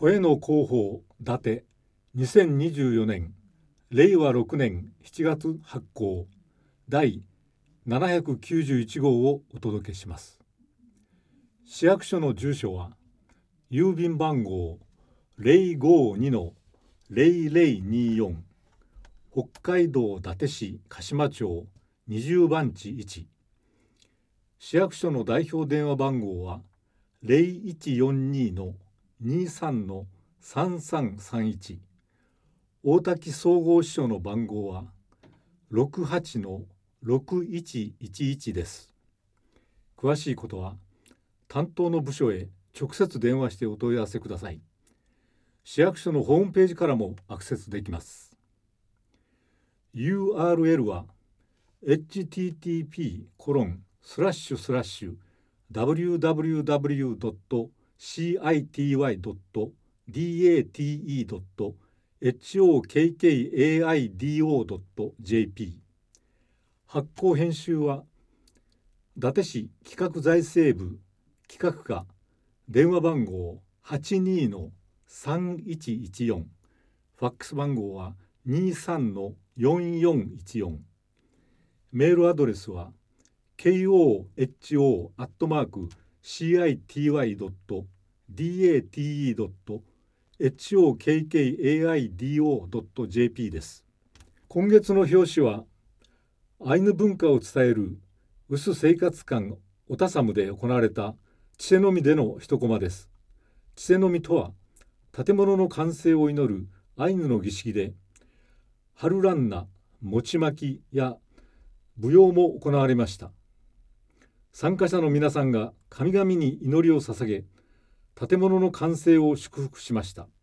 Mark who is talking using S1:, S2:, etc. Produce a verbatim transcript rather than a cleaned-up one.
S1: 声の広報伊達にせんにじゅうよねんれいわろくねんしちがつ発行第ななひゃくきゅうじゅういちごうをお届けします。市役所の住所は郵便番号 ゼロごにのゼロゼロによん 北海道伊達市鹿島町にじゅうばんちいち。市役所の代表電話番号はゼロいちよんにのにさんのさんさんさんいち。大滝総合支所の番号はろくはちのろくいちいちいちです。詳しいことは担当の部署へ直接電話してお問い合わせください。市役所のホームページからもアクセスできます。ユーアールエル は エイチティーティーピーコロンスラッシュスラッシュダブリューダブリューダブリュードットシーアイティーワイドットディーエーティーイードットエイチオーケーケーエーアイディーオードットジェーピー。発行編集は伊達市企画財政部企画課、電話番号 はちにのさんいちいちよん、ファックス番号は にさんのよんよんいちよん。メールアドレスは ケーオーエイチオー アットマーク シーアイティーワイ ドット ディーエーティーイー ドット エイチオーケーケーエーアイディーオー ドット ジェーピー です。今月の表紙はアイヌ文化を伝えるウス生活館オタサムで行われたチセノミでの一コマです。チセノミとは建物の完成を祈るアイヌの儀式で、春ランナ、餅巻きや舞踊も行われました。参加者の皆さんが神々に祈りを捧げ、建物の完成を祝福しました。